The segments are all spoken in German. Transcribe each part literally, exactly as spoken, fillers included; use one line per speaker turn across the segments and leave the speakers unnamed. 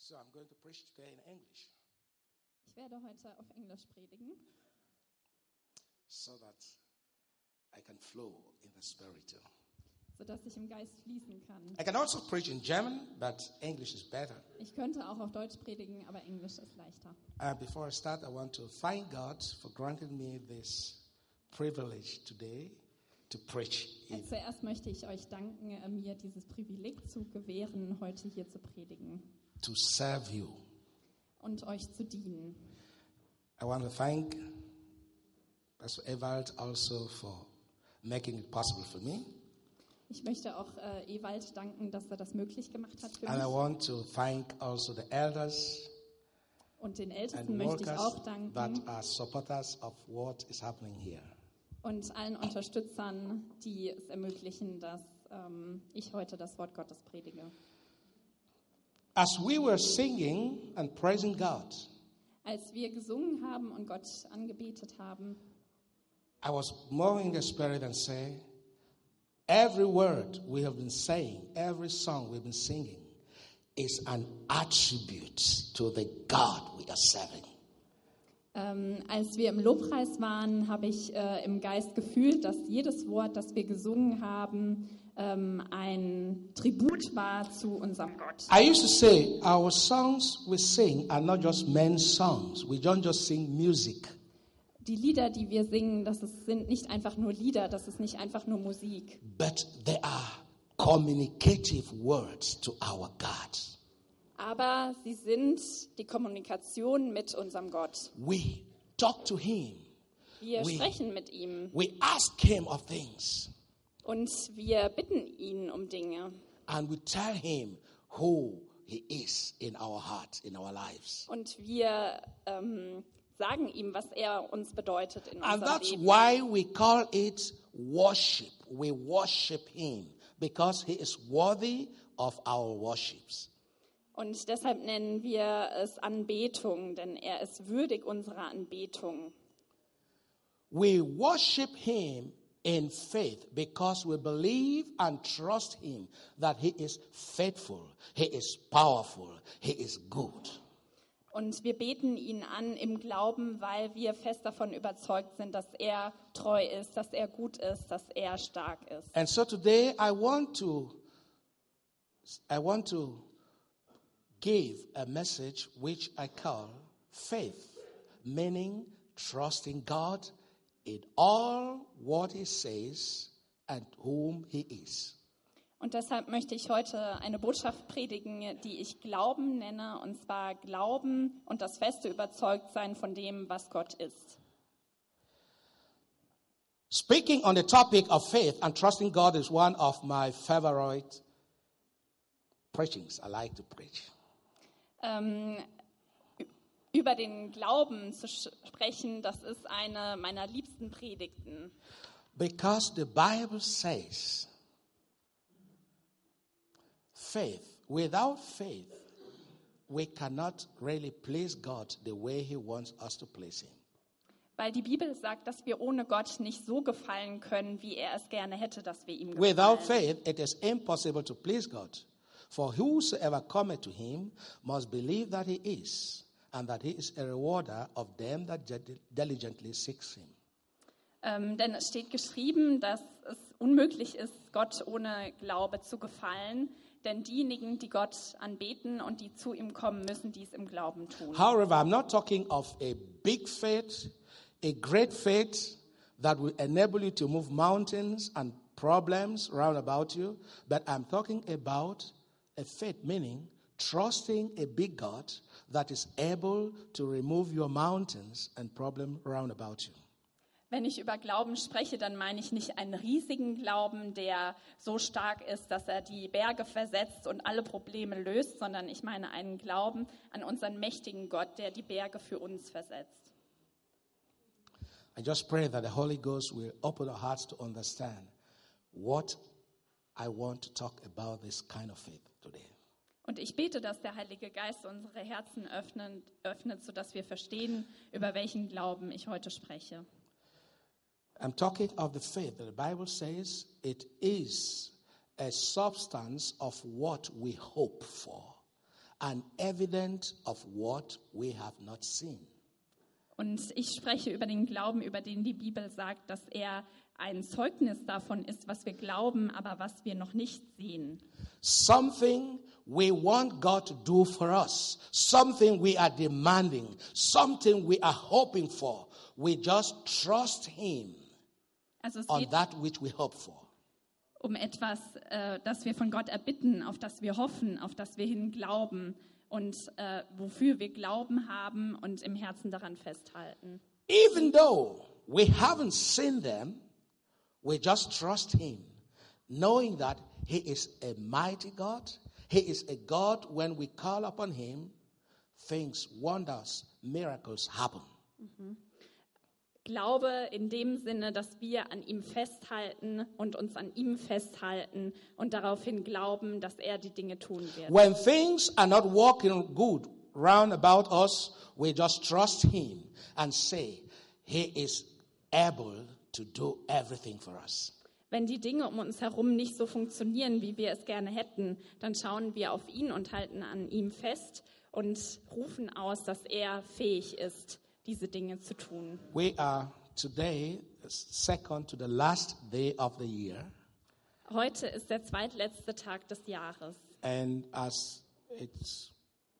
So I'm going to preach today in English
Ich werde heute auf Englisch predigen,
so that I can flow in the spirit.
sodass ich im Geist fließen kann.
I can also preach in German, but English is better.
Ich könnte auch auf Deutsch predigen, aber Englisch ist leichter.
Uh, before I start, I want to thank God for granting me this privilege today to preach. In.
Zuerst möchte ich euch danken, äh, mir dieses Privileg zu gewähren, heute hier zu predigen
To serve you.
und euch zu dienen.
I want to thank Pastor Ewald also for making it possible for me.
Ich möchte auch äh, Ewald danken, dass er das möglich gemacht hat für
And I
mich.
want to thank also the elders
Und den
and
Ältesten möchte ich
workers
auch
that
danken
are supporters of what is happening here.
und allen Unterstützern, die es ermöglichen, dass ähm, ich heute das Wort Gottes predige.
As we were singing and praising God,
Als wir gesungen haben und Gott angebetet haben,
I was more in the spirit and say, every word we have been saying, every song we've been singing is an attribute to the God we are serving.
ähm, als wir im Lobpreis waren, habe ich äh, im Geist gefühlt, dass jedes Wort, das wir gesungen haben, ähm, ein Tribut war zu unserem Gott.
I used to say, our songs we sing are not just men's songs. We don't just sing music.
Die Lieder, die wir singen, das ist, sind nicht einfach nur Lieder, das ist nicht einfach nur Musik,
But they are communicative words to our God.
aber sie sind die Kommunikation mit unserem Gott.
We talk to Him.
Wir
We-
sprechen mit ihm
We ask Him of things.
und wir bitten ihn um Dinge.
And we tell Him who He is in our hearts, in our lives.
Und wir ähm, sagen ihm, was er uns bedeutet in
And
unserem
that's
Leben.
why we call it worship. We worship Him because He is worthy of our worships.
Und deshalb nennen wir es Anbetung, denn er ist würdig unserer Anbetung.
We worship Him in faith because we believe and trust Him that He is faithful, He is powerful, He is good.
Und wir beten ihn an im Glauben, weil wir fest davon überzeugt sind, dass er treu ist, dass er gut ist, dass er stark ist.
And so today I want to I want to give a message which I call faith, meaning trusting God in all what He says and whom He is.
Und deshalb möchte ich heute eine Botschaft predigen, die ich Glauben nenne, und zwar Glauben und das feste Überzeugtsein von dem, was Gott ist.
Speaking on the topic of faith and trusting God is one of my favorite preachings. I like to preach.
Ähm, über den Glauben zu sprechen, das ist eine meiner liebsten Predigten.
Because the Bible says faith, without faith, we cannot really please God the way He wants us to please Him.
Weil die Bibel sagt, dass wir ohne Gott nicht so gefallen können, wie er es gerne hätte, dass wir ihm
Without
gefallen.
faith, it is impossible to please God. For whosoever cometh to Him must believe that He is, and that He is a rewarder of them that diligently seeks Him.
Ähm, denn es steht geschrieben, dass es unmöglich ist, Gott ohne Glaube zu gefallen. Denn diejenigen, die Gott anbeten und die zu ihm kommen, müssen dies im Glauben tun.
However, I'm not talking of a big faith, a great faith that will enable you to move mountains and problems round about you, but I'm talking about a faith, meaning trusting a big God that is able to remove your mountains and problems round about you.
Wenn ich über Glauben spreche, dann meine ich nicht einen riesigen Glauben, der so stark ist, dass er die Berge versetzt und alle Probleme löst, sondern ich meine einen Glauben an unseren mächtigen Gott, der die Berge für uns versetzt.
I just pray that the Holy Ghost will open our hearts to understand what I want to talk about this kind of faith today.
Und ich bete, dass der Heilige Geist unsere Herzen öffnet, öffnet, sodass wir verstehen, über welchen Glauben ich heute spreche.
I'm talking of the faith that the Bible says it is a substance of what we hope for an evidence of what we have not seen.
Und ich spreche über den Glauben, über den die Bibel sagt, dass er ein Zeugnis davon ist, was wir glauben, aber was wir noch nicht sehen.
Something we want God to do for us. Something we are demanding. Something we are hoping for. We just trust Him
Also es
on
geht
that which we hope for.
um etwas, äh, das wir von Gott erbitten, auf das wir hoffen, auf das wir hin glauben und äh, wofür wir Glauben haben und im Herzen daran festhalten.
Even though we haven't seen them, we just trust Him, knowing that He is a mighty God. He is a God, when we call upon Him, things, wonders, miracles happen.
Glaube in dem Sinne, dass wir an ihm festhalten und uns an ihm festhalten und daraufhin glauben, dass er die Dinge tun wird.
When things are not working good round about us, we just trust Him and say, He is able to do everything for us.
Wenn die Dinge um uns herum nicht so funktionieren, wie wir es gerne hätten, dann schauen wir auf ihn und halten an ihm fest und rufen aus, dass er fähig ist, diese Dinge zu tun.
We are today second to the last day of the year,
Heute ist der zweitletzte Tag des Jahres.
and as it's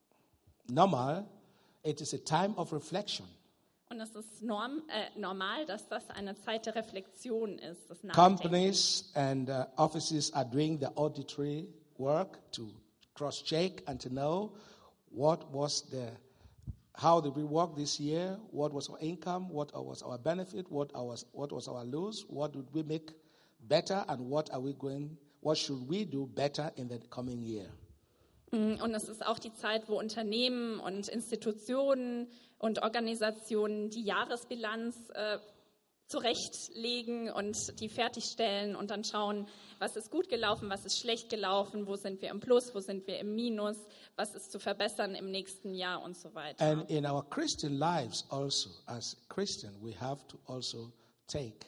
normal, it is a time of reflection.
Und es ist norm, äh, normal, dass das eine Zeit der Reflexion ist, des Nachdenkens.
Companies and uh, offices are doing the auditory work to cross-check and to know what was the, how did we work this year, what was our income, what was our benefit, what was what was our loss, what did we make better, and what are we going, what should we do better in the coming year.
Und es ist auch die Zeit, wo Unternehmen und Institutionen und Organisationen die Jahresbilanz äh, zurechtlegen und die fertigstellen und dann schauen, was ist gut gelaufen, was ist schlecht gelaufen, wo sind wir im Plus, wo sind wir im Minus, was ist zu verbessern im nächsten Jahr und so weiter.
And in our Christian lives also, as Christian, we have to also take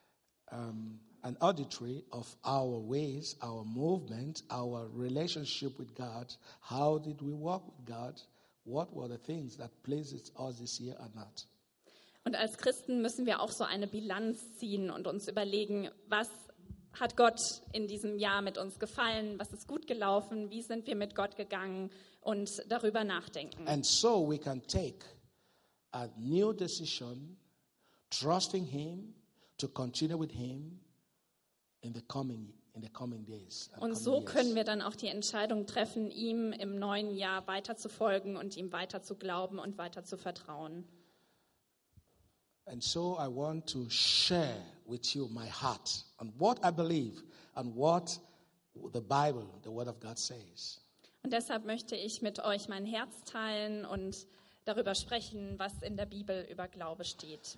um, an auditory of our ways, our movement, our relationship with God. How did we walk with God? What were the things that pleased us this year or not?
Und als Christen müssen wir auch so eine Bilanz ziehen und uns überlegen, was hat Gott in diesem Jahr mit uns gefallen, was ist gut gelaufen, wie sind wir mit Gott gegangen und darüber nachdenken.
And so we can take a new decision, trusting Him to continue with Him in the coming in the coming days. and
Und
coming
so
years.
können wir dann auch die Entscheidung treffen, ihm im neuen Jahr weiter zu folgen und ihm weiter zu glauben und weiter zu vertrauen.
And so I want to share with you my heart and what I believe and what the Bible, the Word of God says.
Und deshalb möchte ich mit euch mein Herz teilen und darüber sprechen, was in der Bibel über Glaube steht.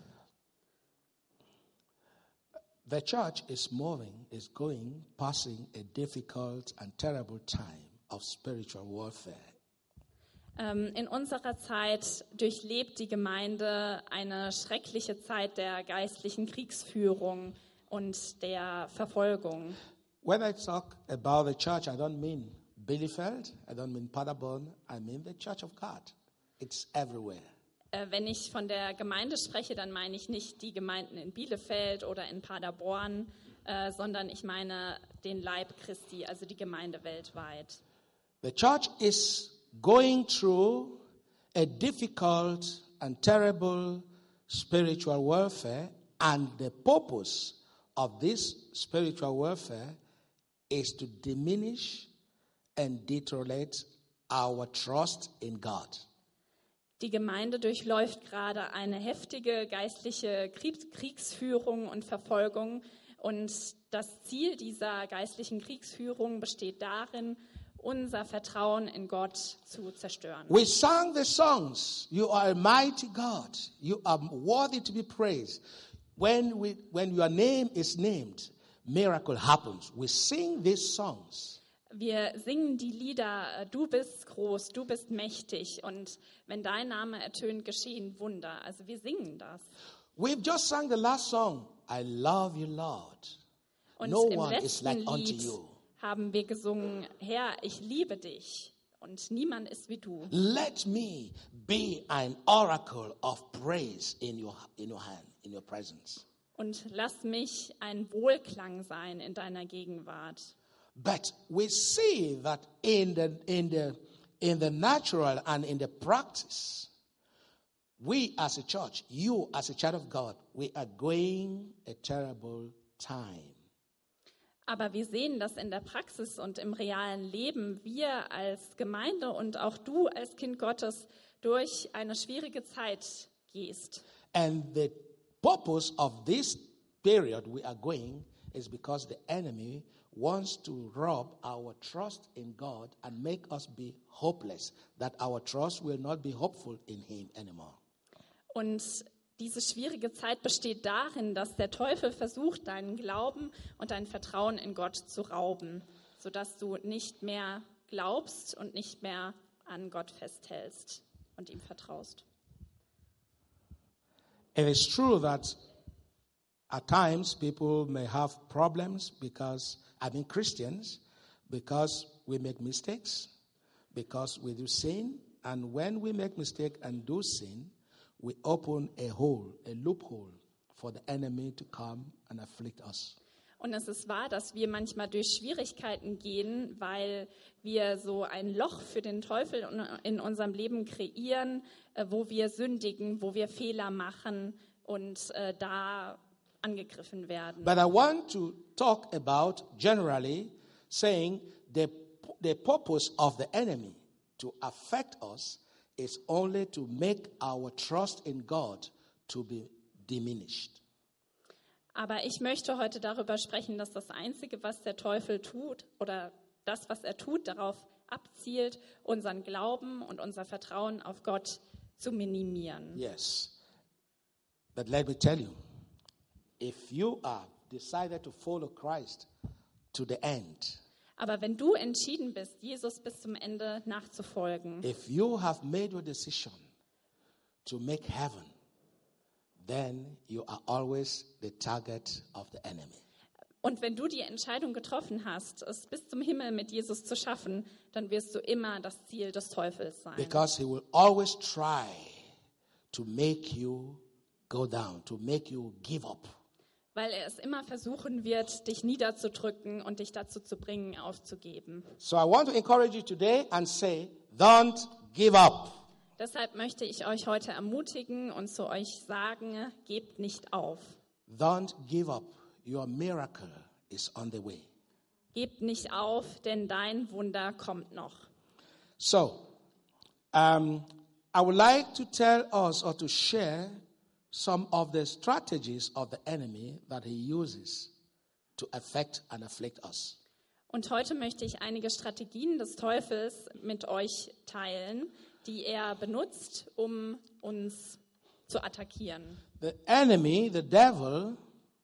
The church is moving, is going, passing a difficult and terrible time of spiritual warfare.
Ähm, in unserer Zeit durchlebt die Gemeinde eine schreckliche Zeit der geistlichen Kriegsführung und der Verfolgung.
When I talk about the church, I don't mean Bielefeld, I don't mean Paderborn, I mean the church of God. It's everywhere.
Äh, wenn ich von der Gemeinde spreche, dann meine ich nicht die Gemeinden in Bielefeld oder in Paderborn, äh, sondern ich meine den Leib Christi, also die Gemeinde weltweit.
The church is going through a difficult and terrible spiritual warfare, and the purpose of this spiritual warfare is to diminish and deteriorate our trust in God.
Die Gemeinde durchläuft gerade eine heftige geistliche Kriegsführung und Verfolgung. Und das Ziel dieser geistlichen Kriegsführung besteht darin, unser Vertrauen in Gott zu zerstören.
We sang the songs, "You are a mighty God, you are worthy to be praised." When we, when your name is named, miracle happens. We sing these songs.
Wir singen die Lieder, du bist groß, du bist mächtig und wenn dein Name ertönt, geschehen Wunder. Also wir singen das.
We've just sang the last song, "I love you, Lord."
Und
No
im
one is
letzten
like unto
Lied
you.
haben wir gesungen, Herr, ich liebe dich. und niemand ist wie du.
Let me be an oracle of praise in your, in your hand, in your presence.
Und lass mich ein Wohlklang sein in deiner Gegenwart.
But we see that in the, in the, in the natural and in the practice, we as a church, you as a child of God, we are going a terrible time.
Aber wir sehen, dass in der Praxis und im realen Leben wir als Gemeinde und auch du als Kind Gottes durch eine schwierige Zeit gehst.
And the purpose of this period we are going is because the enemy wants to rob our trust in God and make us be hopeless, that our trust will not be hopeful in him anymore.
Und diese schwierige Zeit besteht darin, dass der Teufel versucht, deinen Glauben und dein Vertrauen in Gott zu rauben, sodass du nicht mehr glaubst und nicht mehr an Gott festhältst und ihm vertraust.
It is true that at times people may have problems because, I mean Christians, because we make mistakes, because we do sin, and when we make mistake and do sin, we open a hole, a loophole for the enemy to come and afflict us.
Und es ist wahr, dass wir manchmal durch Schwierigkeiten gehen, weil wir so ein Loch für den Teufel in unserem Leben kreieren, wo wir sündigen, wo wir Fehler machen und äh, da angegriffen werden.
But I want to talk about generally saying the, the purpose of the enemy to affect us is only to make our trust in God to be diminished.
Aber ich möchte heute darüber sprechen, dass das Einzige, was der Teufel tut, oder das, was er tut, darauf abzielt, unseren Glauben und unser Vertrauen auf Gott zu minimieren.
Yes. But let me tell you, if you are decided to follow Christ to the end,
aber wenn du entschieden bist, Jesus bis zum Ende nachzufolgen,
if you have made your decision to make heaven, then you are always the target of the enemy.
und wenn du die Entscheidung getroffen hast, es bis zum Himmel mit Jesus zu schaffen, dann wirst du immer das Ziel des Teufels sein.
Because he will always try to make you go down, to make you give up.
Weil er es immer versuchen wird, dich niederzudrücken und dich dazu zu bringen, aufzugeben.
So I want to encourage you today and say, don't give up.
Deshalb möchte ich euch heute ermutigen und zu euch sagen, gebt nicht auf.
Don't give up. Your miracle is on the way.
Gebt nicht auf, denn dein Wunder kommt noch.
So, um, I would like to tell us or to share some of the strategies of the enemy that he uses to affect and afflict us.
Und heute möchte ich einige Strategien des Teufels mit euch teilen, die er benutzt, um uns zu attackieren.
The enemy, the devil,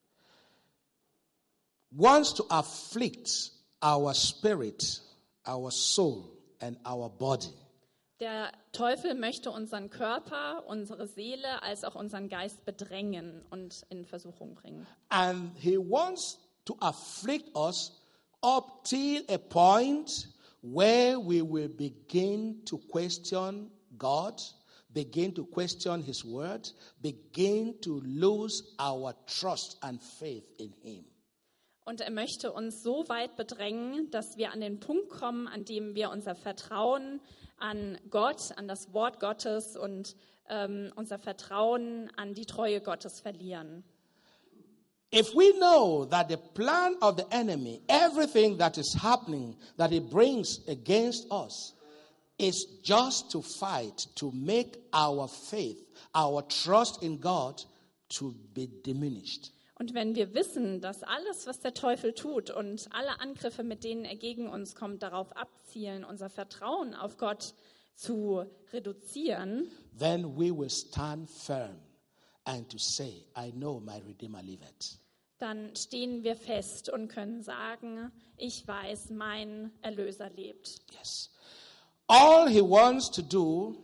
wants to afflict our spirit, our soul, and our body.
Der Teufel möchte unseren Körper, unsere Seele, als auch unseren Geist bedrängen und in Versuchung bringen.
And he wants to afflict us up till a point where we will begin to question God, begin to question his word, begin to lose our trust and faith in him.
Und er möchte uns so weit bedrängen, dass wir an den Punkt kommen, an dem wir unser Vertrauen an Gott, an das Wort Gottes und ähm, unser Vertrauen an die Treue Gottes verlieren.
If we know that the plan of the enemy, everything that is happening, that he brings against us, is just to fight, to make our faith, our trust in God to be diminished.
Und wenn wir wissen, dass alles, was der Teufel tut und alle Angriffe, mit denen er gegen uns kommt, darauf abzielen, unser Vertrauen auf Gott zu reduzieren,
then we will stand firm and to say, I know my Redeemer liveth.
Dann stehen wir fest und können sagen, ich weiß, mein Erlöser lebt.
Yes. All he wants to do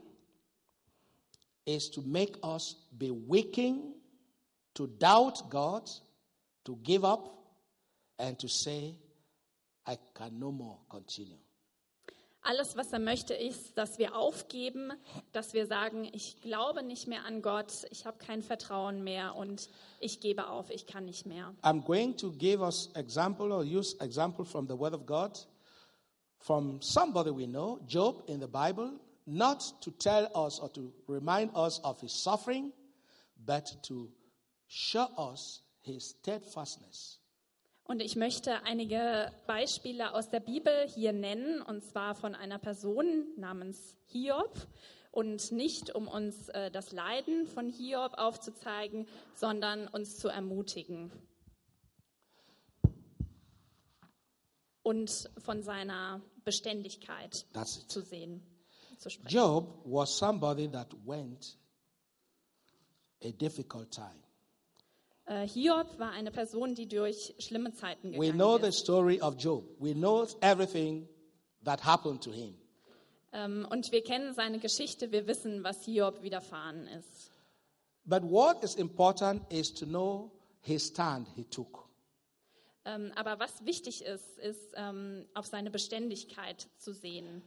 is to make us be weakened, to doubt God, to give up, and to say, I can no more continue.
Alles, was er möchte, ist, dass wir aufgeben, dass wir sagen, ich glaube nicht mehr an Gott, ich habe kein Vertrauen mehr und ich gebe auf, ich kann nicht mehr.
I'm going to give us example or use example from the Word of God, from somebody we know, Job in the Bible, not to tell us or to remind us of his suffering, but to show us his steadfastness.
Und ich möchte einige Beispiele aus der Bibel hier nennen, und zwar von einer Person namens Hiob. Und nicht, um uns äh, das Leiden von Hiob aufzuzeigen, sondern uns zu ermutigen. Und von seiner Beständigkeit zu sehen, zu sprechen.
Job was somebody that went a difficult time.
Uh, Hiob war eine Person, die durch schlimme Zeiten
We know
gegangen
the
ist.
story of Job. We know everything that happened to him.
Um, und wir kennen seine Geschichte, wir wissen, was Hiob widerfahren ist.
But what is important is to know his stand he took.
Um, aber was wichtig ist, ist um, auf seine Beständigkeit zu sehen.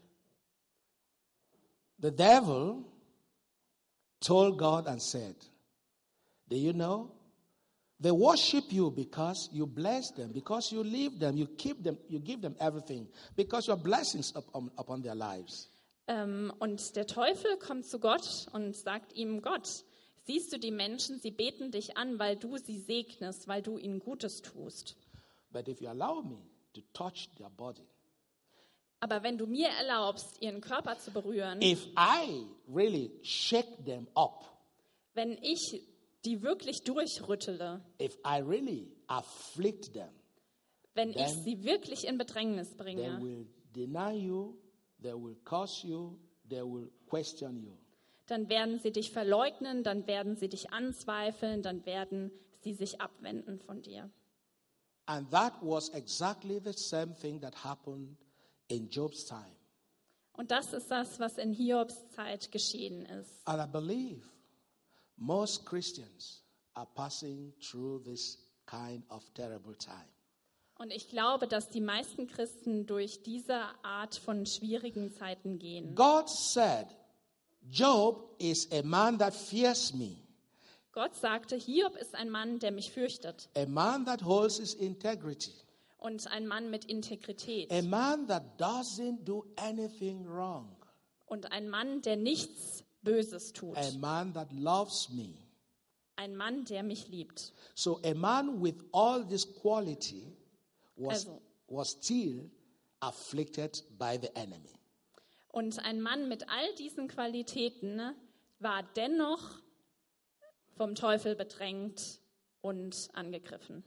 The devil told God and said, do you know? They worship you because you bless them, because you leave them, you keep them, you give them everything, because your blessings upon, upon their lives.
Um, und der Teufel kommt zu Gott und sagt ihm, Gott, siehst du die Menschen, sie beten dich an, weil du sie segnest, weil du ihnen Gutes tust.
But if you allow me to touch their body,
aber wenn du mir erlaubst, ihren Körper zu berühren,
if I really shake them up,
wenn ich die wirklich durchrüttele,
if I really afflict them,
wenn ich
then
sie wirklich in Bedrängnis
they
bringe,
will deny you, they will curse you, they will question you.
dann werden sie dich verleugnen, dann werden sie dich anzweifeln, dann werden sie sich abwenden von dir.
And that was exactly the same thing that happened in Job's time.
Und das ist das, was in Hiobs Zeit geschehen ist.
And I believe most Christians are passing through this kind of terrible time.
Und ich glaube, dass die meisten Christen durch diese Art von schwierigen Zeiten gehen.
God said, Job is a man that fears me,
Gott sagte, Hiob ist ein Mann, der mich fürchtet.
a man that holds his integrity,
Und ein Mann mit Integrität.
a man that doesn't do anything wrong,
Und ein Mann, der nichts Böses tut.
a man that loves me.
Ein Mann, der mich liebt.
So a man with all this quality was,
Also.
was still afflicted by the enemy.
Und ein Mann mit all diesen Qualitäten war dennoch vom Teufel bedrängt und angegriffen.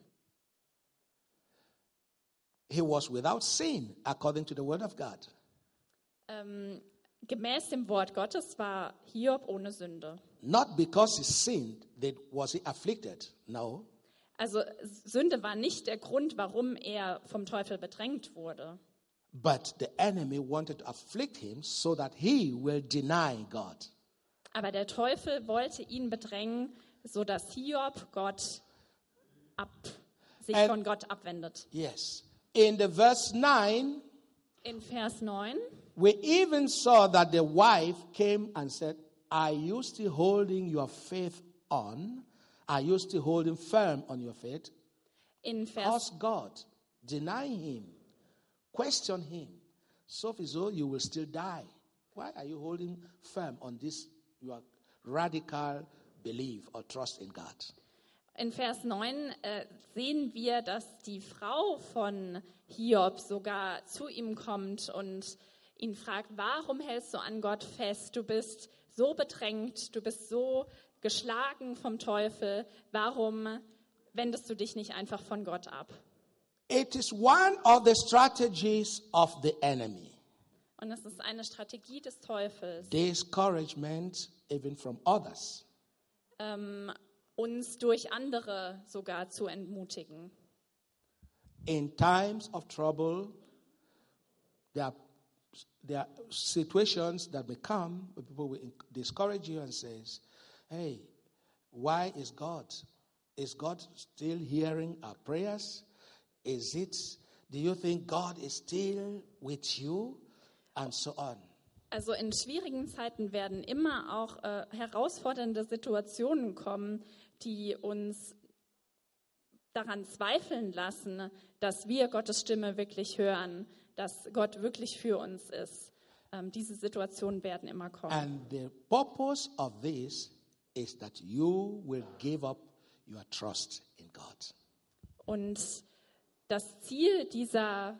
He was without sin, according to the word of God.
Ähm, gemäß dem Wort Gottes war Hiob ohne Sünde.
Not because he sinned that was he afflicted. No.
Also Sünde war nicht der Grund, warum er vom Teufel bedrängt wurde.
But the enemy wanted to afflict him so that he will deny God.
Aber der Teufel wollte ihn bedrängen, sodass Hiob Gott ab, sich
And-
von Gott abwendet.
Yes. In the verse nine,
In Vers neun
we even saw that the wife came and said, are you still holding your faith on? Are you still holding firm on your faith?
in Vers
Curse God, deny him, question him, so so you will still die. Why are you holding firm on this your radical belief or trust in God?
In Vers neun äh, sehen wir, dass die Frau von Hiob sogar zu ihm kommt und ihn fragt, warum hältst du an Gott fest? Du bist so bedrängt, du bist so geschlagen vom Teufel. Warum wendest du dich nicht einfach von Gott ab?
It is one of the strategies of the enemy.
Und es ist eine Strategie des Teufels,
Discouragement even from others.
ähm, uns durch andere sogar zu entmutigen.
In times of trouble, there are, there are situations that may come where people will discourage you and says, hey, why is God? Is God still hearing our prayers? Is it, do you think God is still with you? and so on.
Also in schwierigen Zeiten werden immer auch äh, herausfordernde Situationen kommen, die uns daran zweifeln lassen, dass wir Gottes Stimme wirklich hören, dass Gott wirklich für uns ist. Ähm, diese Situationen werden immer kommen.
And the purpose of this is that you will give up your trust in God.
Und das Ziel dieser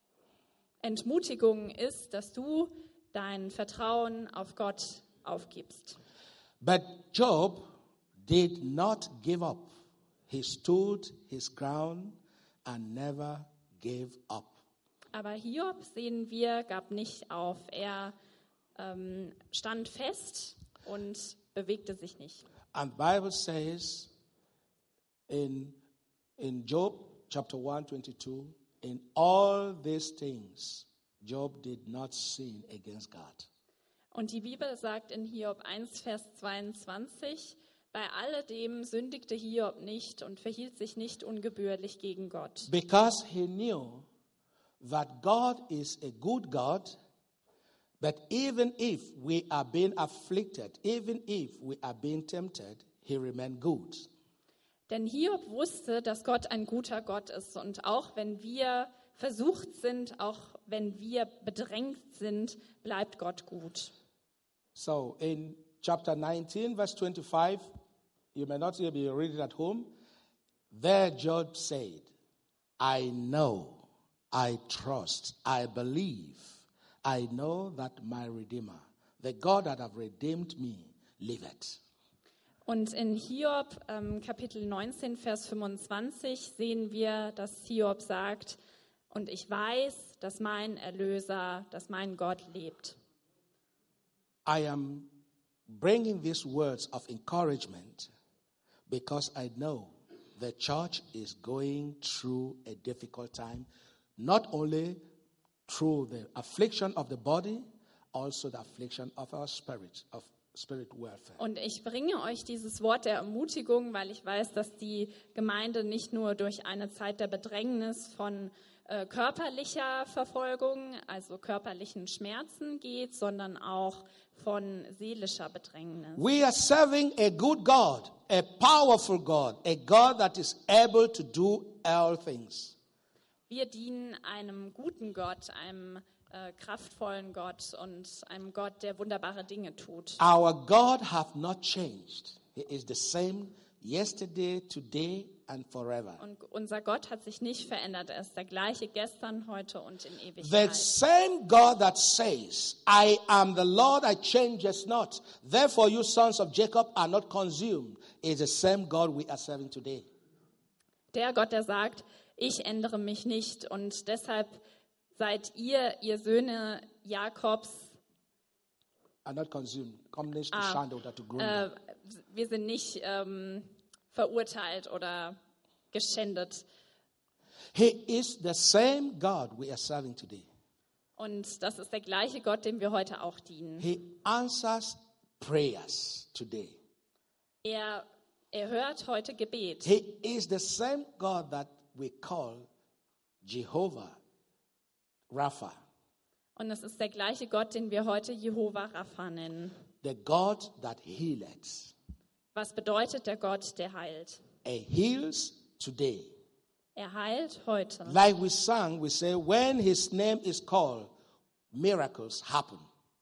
Entmutigung ist, dass du dein Vertrauen auf Gott aufgibst.
But Job did not give up. He stood his ground and never gave up.
Aber Hiob, sehen wir, gab nicht auf. Er ähm, stand fest und bewegte sich nicht.
And the Bible says in, in Job chapter one twenty-two, in all these things, Job did not sin against God.
Und die Bibel sagt in Hiob eins, Vers zweiundzwanzig, bei alledem sündigte Hiob nicht und verhielt sich nicht ungebührlich gegen Gott.
Because he knew that God is a good God, but even if we are being afflicted, even if we are being tempted, he remained good.
Denn Hiob wusste, dass Gott ein guter Gott ist und auch wenn wir versucht sind, auch wenn wir bedrängt sind, bleibt Gott gut.
So in chapter nineteen, verse twenty-five, you may not be reading at home, there Job said, I know, I trust, I believe, I know that my Redeemer, the God that have redeemed me, liveth.
Und in Hiob ähm, Kapitel neunzehn, Vers fünfundzwanzig sehen wir, dass Hiob sagt, und ich weiß, dass mein Erlöser, dass mein Gott lebt.
I am bringing these words of encouragement because I know the church is going through a difficult time, not only through the affliction of the body, also the affliction of our spirit, of spirit welfare.
Und ich bringe euch dieses Wort der Ermutigung, weil ich weiß, dass die Gemeinde nicht nur durch eine Zeit der Bedrängnis von äh, körperlicher Verfolgung, also körperlichen Schmerzen geht, sondern auch von seelischer Bedrängnis.
We are serving a good God, a powerful God, a God that is able to do all things.
Wir dienen einem guten Gott, einem äh, kraftvollen Gott und einem Gott, der wunderbare Dinge tut.
Our God hath not changed. He is the same yesterday, today and forever.
Und unser Gott hat sich nicht verändert. Er ist der gleiche gestern, heute und in
The
Ewigkeit.
same God that says, I am the Lord, I changes not. Therefore you sons of Jacob are not consumed, is the same God we are serving today.
Der Gott, der sagt, ich ändere mich nicht und deshalb seid ihr, ihr Söhne Jakobs,
Are not consumed. Come next to
Ah,
Shanda or to grow.
äh, wir sind nicht ähm, verurteilt oder geschändet.
He is the same God we are serving today.
Und das ist der gleiche Gott, dem wir heute auch dienen.
He answers prayers today.
Er, er hört heute Gebet.
He is the same God that we call Jehovah Rapha,
Und es ist der gleiche Gott, den wir heute Jehova Rapha nennen.
the God that healeth.
Was bedeutet der Gott, der heilt?
He heals today.
Er heilt heute.
Like we sang, we say, when his name is called, miracles happen.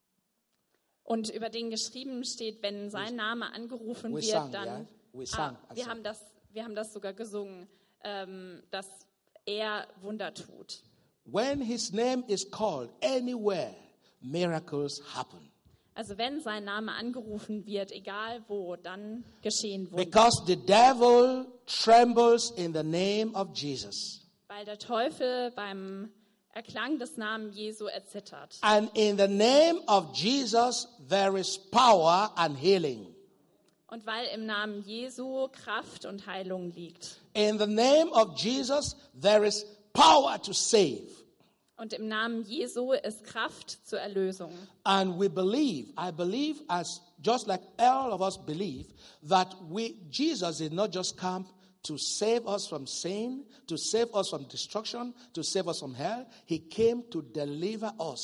Und über den geschrieben steht, wenn sein Name angerufen
We
wird,
sang,
dann...
yeah? We sang.
Ah,
I
wir,
sang.
haben das, wir haben das sogar gesungen, ähm, dass er Wunder tut.
When his name is called anywhere, miracles happen.
Also wenn sein Name angerufen wird, egal wo, dann geschehen Wunder.
Because the devil trembles in the name of Jesus.
Weil der Teufel beim Erklang des Namens Jesu erzittert.
And in the name of Jesus, there is power and healing.
Und weil im Namen Jesu Kraft und Heilung liegt.
In the name of Jesus, there is power to save.
Und im Namen Jesu ist Kraft zur Erlösung.
And we believe, I believe, as just like all of us believe, that we Jesus did not just come to save us from sin, to save us from destruction, to save us from hell. He came to deliver us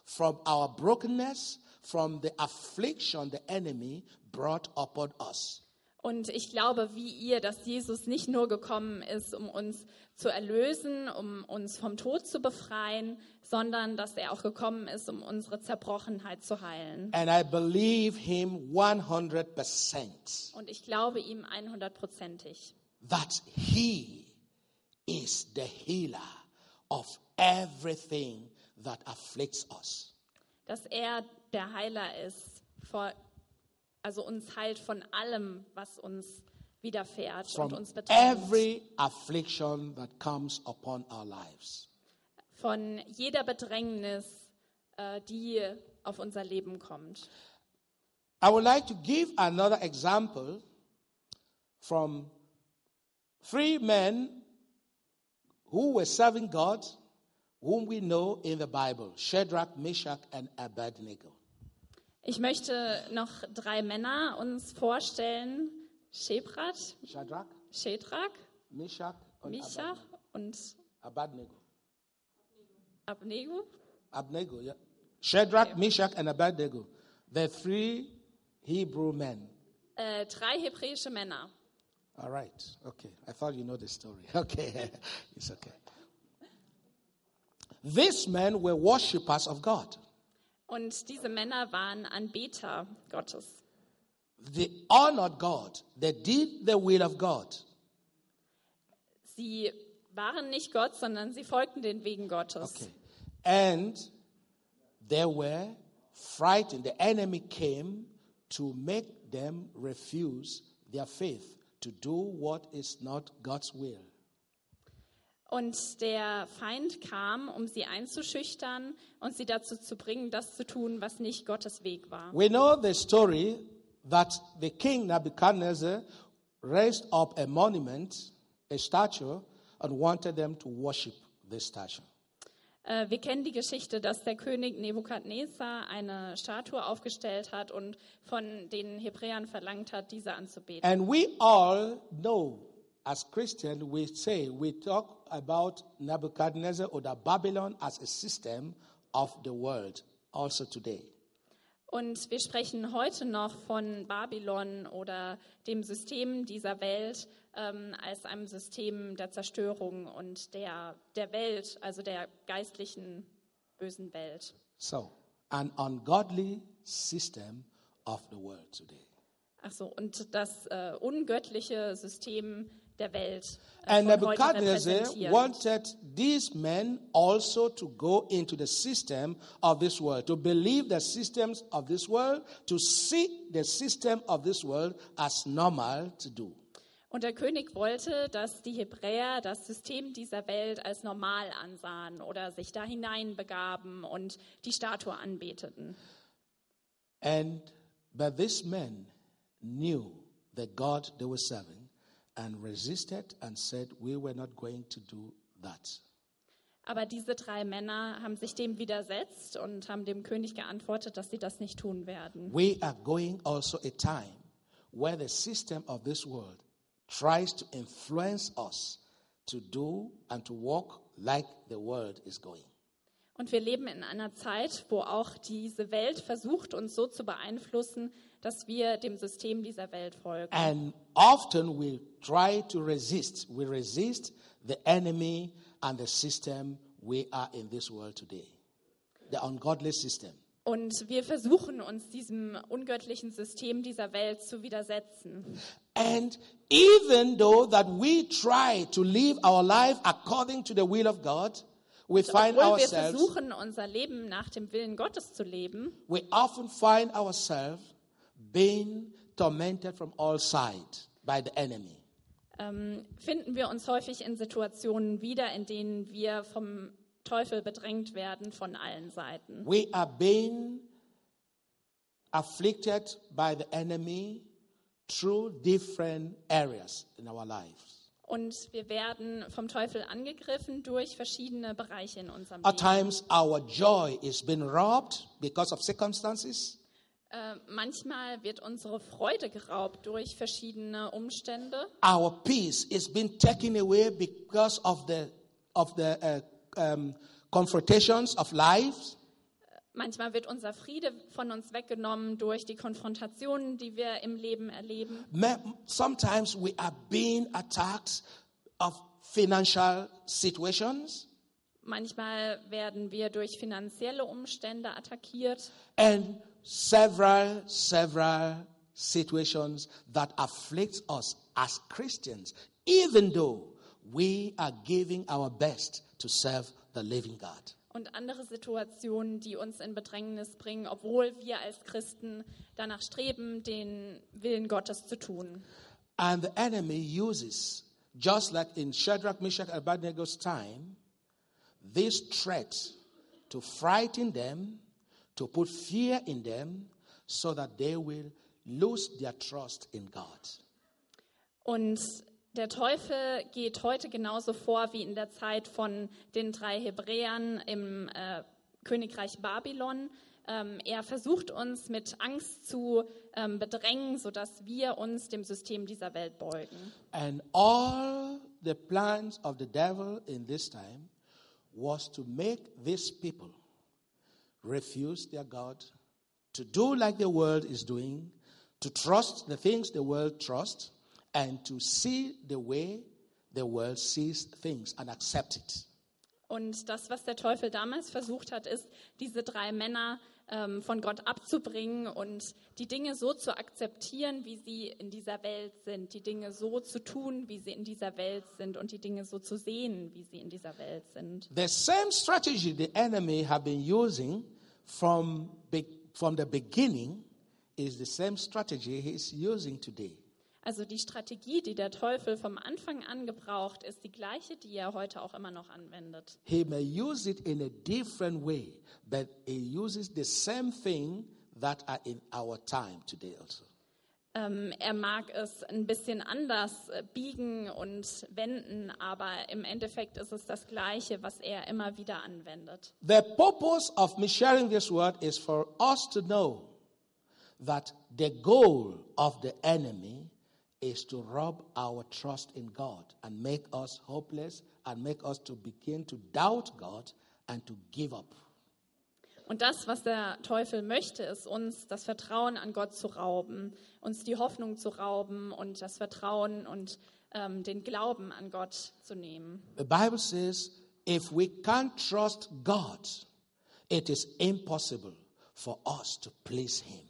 from our brokenness, from the affliction the enemy brought upon us.
Und ich glaube, wie ihr, dass Jesus nicht nur gekommen ist, um uns zu erlösen, um uns vom Tod zu befreien, sondern dass er auch gekommen ist, um unsere Zerbrochenheit zu heilen.
And I believe him one hundred percent
Und ich glaube ihm hundertprozentig,
that he is the healer of everything that afflicts us.
dass er der Heiler ist, vor, also uns heilt von allem, was uns widerfährt
From
und uns bedrängt.
every affliction that comes upon our lives.
Von jeder Bedrängnis, äh, die auf unser Leben kommt.
I would like to give another example from three men who were serving God, whom we know in the Bible, Shadrach, Meshach, and Abednego.
Ich möchte noch drei Männer uns vorstellen. Shebrat,
Shadrach,
Shadrach,
Meshach, and
Meshach und
Abednego.
Abnego.
Abednego, yeah. Shadrach, Meshach, and Abednego. The three Hebrew men.
Äh, drei hebräische Männer.
All right. Okay. I thought you know the story. Okay. It's okay. These men were worshippers of God.
Und diese Männer waren Anbeter Gottes.
They honored God. They did the will of God.
Sie waren nicht Gott, sondern sie folgten den Wegen Gottes.
Okay. And they were frightened. The enemy came to make them refuse their faith, to do what is not God's will.
Und der Feind kam, um sie einzuschüchtern und sie dazu zu bringen, das zu tun, was nicht Gottes Weg war.
We know the story that the king Nebuchadnezzar raised up a monument, a statue, and wanted them to worship this statue.
Äh, wir kennen die Geschichte, dass der König Nebukadnezar eine Statue aufgestellt hat und von den Hebräern verlangt hat, diese anzubeten.
And we all know, as Christians, we say, we talk about Nebuchadnezzar or the Babylon as a system of the world, also today.
Und wir sprechen heute noch von Babylon oder dem System dieser Welt ähm, als einem System der Zerstörung und der, der Welt, also der geistlichen, bösen Welt.
So, an ungodly system of the world today.
Ach so, und das äh, ungöttliche System der Welt äh,
And
von heute
Nebuchadnezzar
repräsentiert.
wanted these men also to go into the system of this world, to believe the systems of this world, to see the system of this world as normal to do.
Und der König wollte, dass die Hebräer das System dieser Welt als normal ansahen oder sich da hineinbegaben und die Statue anbeteten.
And but these men knew the God they were serving and resisted and said, we were not going to do that.
Aber diese drei Männer haben sich dem widersetzt und haben dem König geantwortet, dass sie das nicht tun werden.
We are going also a time where the system of this world tries to influence us to do and to walk like the world is going.
Und wir leben in einer Zeit, wo auch diese Welt versucht, uns so zu beeinflussen, dass wir dem System dieser Welt folgen.
And often we try to resist. We resist the enemy and the system we are in this world today. The ungodly system.
Und wir versuchen uns diesem ungöttlichen System dieser Welt zu widersetzen.
And even though that we try to live our life according to the will of God, we find
Obwohl wir
ourselves,
versuchen, unser Leben nach dem Willen Gottes zu leben,
we often find ourselves being tormented from all sides by the enemy.
ähm, finden wir uns häufig in Situationen wieder, in denen wir vom Teufel bedrängt werden von allen Seiten.
We are being afflicted by the enemy through different areas in our lives.
Und wir werden vom Teufel angegriffen durch verschiedene Bereiche in unserem
At
Leben.
times our joy is being robbed because of circumstances.
Äh, manchmal wird unsere Freude geraubt durch verschiedene Umstände.
Our peace is being taken away because of the of the uh, um, confrontations of life.
Manchmal wird unser Friede von uns weggenommen durch die Konfrontationen, die wir im Leben erleben.
Sometimes we are being attacked of financial situations.
Manchmal werden wir durch finanzielle Umstände attackiert.
And several, several situations that afflict us as Christians, even though we are giving our best to serve the living God.
Und andere Situationen, die uns in Bedrängnis bringen, obwohl wir als Christen danach streben, den Willen Gottes zu tun.
And the enemy uses, just like in Shadrach, Meshach, and Abednego's time, this threat to frighten them, to put fear in them, so that they will lose their trust in God.
Und der Teufel geht heute genauso vor wie in der Zeit von den drei Hebräern im äh, Königreich Babylon. Ähm, er versucht uns mit Angst zu ähm, bedrängen, sodass wir uns dem System dieser Welt beugen.
And all the plans of the devil in this time was to make these people refuse their God, to do like the world is doing, to trust the things the world trusts, and to see the way the world sees things and accept it.
Und das, was der Teufel damals versucht hat, ist, diese drei Männer ähm, von Gott abzubringen und die Dinge so zu akzeptieren, wie sie in dieser Welt sind, die Dinge so zu tun, wie sie in dieser Welt sind und die Dinge so zu sehen, wie sie in dieser Welt sind.
The same strategy the enemy have been using from, be- from the beginning is the same strategy he is using today.
Also die Strategie, die der Teufel vom Anfang an gebraucht, ist die gleiche, die er heute auch immer noch anwendet.
He may use it in a different way, but he uses the same thing that are in our time today also.
Ähm, er mag es ein bisschen anders äh, biegen und wenden, aber im Endeffekt ist es das Gleiche, was er immer wieder anwendet.
The purpose of me sharing this word is for us to know that the goal of the enemy is to rob our trust in God and make us hopeless and make us to begin to doubt God and to give up.
Und das, was der Teufel möchte, ist uns das Vertrauen an Gott zu rauben, uns die Hoffnung zu rauben und das Vertrauen und ähm, den Glauben an Gott zu nehmen.
The Bible says, if we can't trust God, it is impossible for us to please Him.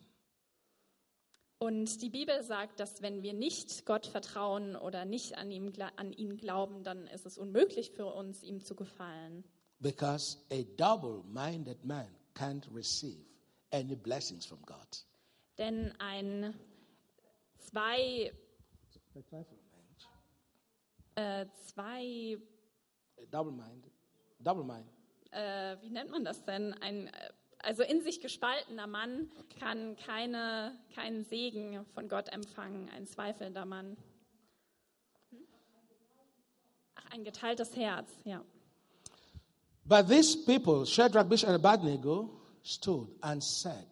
Und die Bibel sagt, dass wenn wir nicht Gott vertrauen oder nicht an ihn, an ihn glauben, dann ist es unmöglich für uns, ihm zu gefallen.
Because a double-minded man can't receive any blessings from God.
Denn ein zwei, äh, zwei,
A double-minded, double-mind.
äh, wie nennt man das denn? Ein Also in sich gespaltener Mann kann keine, keinen Segen von Gott empfangen, ein zweifelnder Mann. Ach, ein geteiltes Herz, ja.
But these people, Shadrach, Meshach, and Abednego, stood and said,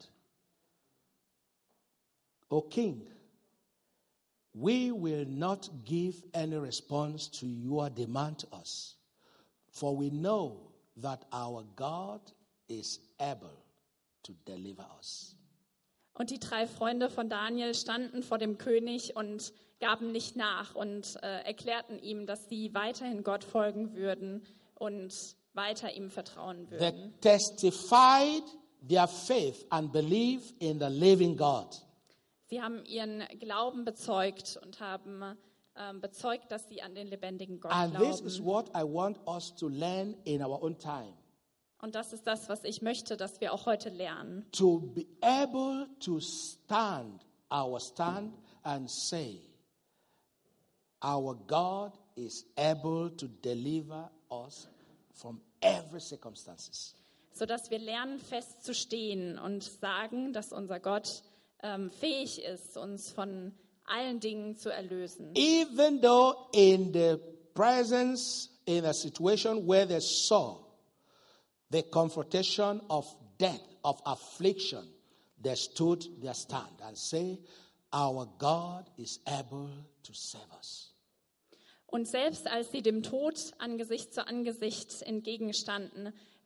O king, we will not give any response to your demand to us, for we know that our God is able to deliver us.
Und die drei Freunde von Daniel standen vor dem König und gaben nicht nach und äh, erklärten ihm, dass sie weiterhin Gott folgen würden und weiter ihm vertrauen
They
würden.
testified their faith and belief in the living God.
Sie haben ihren Glauben bezeugt und haben ähm, bezeugt, dass sie an den lebendigen Gott
And this is
glauben.
what I want us to learn in our own time.
Und das ist das, was ich möchte, dass wir auch heute lernen.
To be able to stand our stand and say, our God is able to deliver us from every circumstances.
Sodass wir lernen, festzustehen und sagen, dass unser Gott ähm, fähig ist, uns von allen Dingen zu erlösen.
Even though in the presence, in a situation where they saw the confrontation of death, of affliction, they stood their stand and say, our God is able to save us.
Und selbst als sie dem Tod Angesicht zu Angesicht entgegenstanden,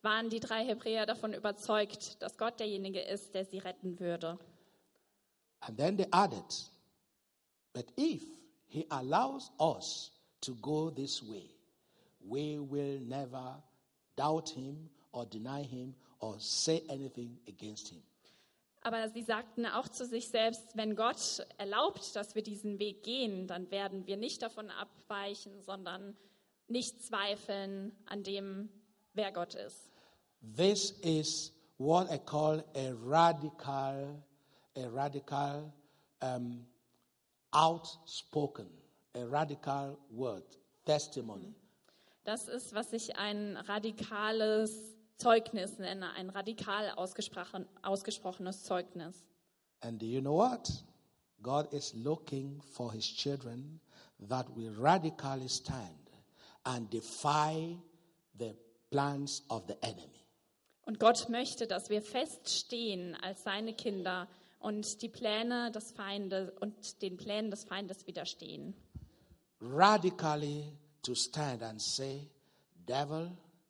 waren die drei Hebräer davon überzeugt, dass Gott derjenige ist, der sie retten würde.
And then they added, but if he allows us to go this way, we will never doubt him or deny him or say anything against him.
Aber sie sagten auch zu sich selbst, wenn Gott erlaubt, dass wir diesen Weg gehen, dann werden wir nicht davon abweichen, sondern nicht zweifeln an dem, wer Gott ist.
This is what I call a radical, a radical, um, outspoken, a radical word, testimony.
Das ist, was ich ein radikales Zeugnis nenne, ein radikal ausgesprochen, ausgesprochenes Zeugnis.
And do you know what? God is looking for his children that will radically stand and defy the plans of the enemy.
Und Gott möchte, dass wir feststehen als seine Kinder und die Pläne des Feindes und den Plänen des Feindes widerstehen.
Radically to stand and say, devil,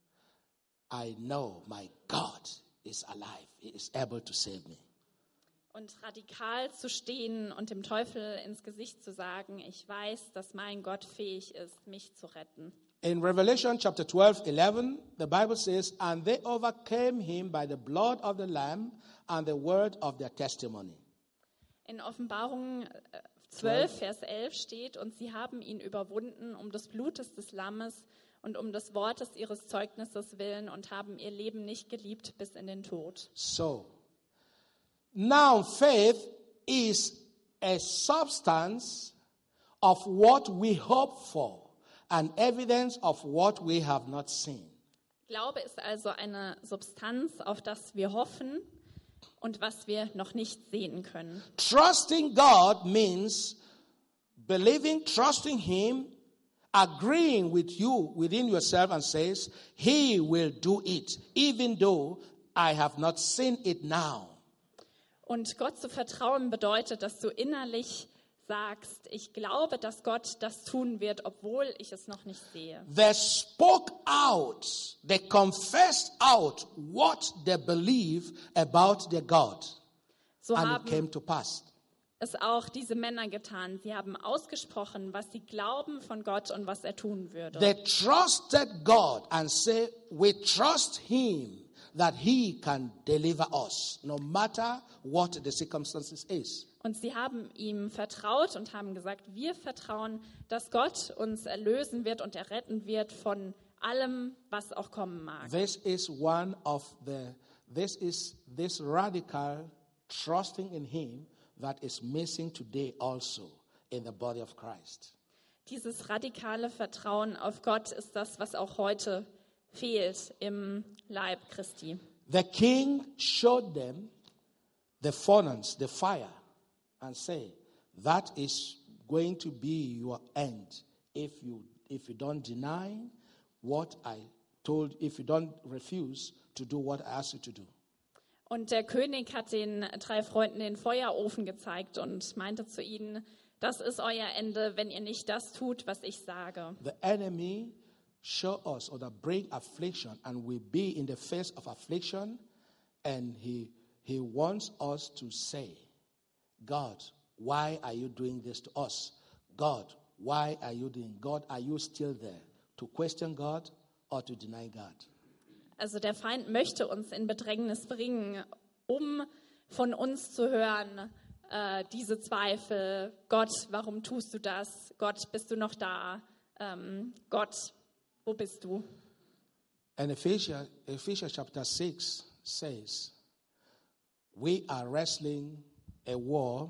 I know my God is alive. He is able to save me.
Und radikal zu stehen und dem Teufel ins Gesicht zu sagen, ich weiß, dass mein Gott fähig ist, mich zu retten.
In Revelation chapter twelve, eleven, the Bible says, and they overcame him by the blood of the Lamb and the word of their testimony.
In Offenbarung zwölf, Vers elf steht, und sie haben ihn überwunden um des Blutes des Lammes und um des Wortes ihres Zeugnisses willen und haben ihr Leben nicht geliebt bis in den Tod.
So, now faith is a substance of what we hope for and evidence of what we have not seen.
Glaube ist also eine Substanz, auf das wir hoffen und was wir noch nicht sehen können.
Trusting God means believing, trusting him, agreeing with you within yourself and says, he will do it, even though I have not seen it now.
Und Gott zu vertrauen bedeutet, dass du innerlich sagst, ich glaube, dass Gott das tun wird, obwohl ich es noch nicht sehe.
They spoke out, they confessed out what they believe about their God,
So
and it
haben
came to pass.
es auch diese Männer getan. Sie haben ausgesprochen, was sie glauben von Gott und was er tun würde.
They trusted God and say, we trust him that he can deliver us, no matter what the circumstances is.
Und sie haben ihm vertraut und haben gesagt, wir vertrauen, dass Gott uns erlösen wird und erretten wird von allem, was auch kommen mag.
This is one of the, this is this radical trusting in him that is missing today also in the body of Christ.
Dieses radikale Vertrauen auf Gott ist das, was auch heute fehlt im Leib Christi.
The king showed them the furnace, the fire, and say, that is going to be your end if you if you don't deny what I told, if you don't refuse to do what I asked you to do.
Und der König hat den drei Freunden den Feuerofen gezeigt und meinte zu ihnen, das ist euer Ende, wenn ihr nicht das tut, was ich sage.
The enemy show us or that bring affliction, and we be in the face of affliction, and he he wants us to say, God, why are you doing this to us? God, why are you doing? God, are you still there? To question God or to deny God?
Also der Feind möchte uns in Bedrängnis bringen, um von uns zu hören, äh, diese Zweifel. Gott, warum tust du das? Gott, bist du noch da? Ähm, Gott, wo bist du?
And Ephesians, Ephesians chapter six says, we are wrestling a war.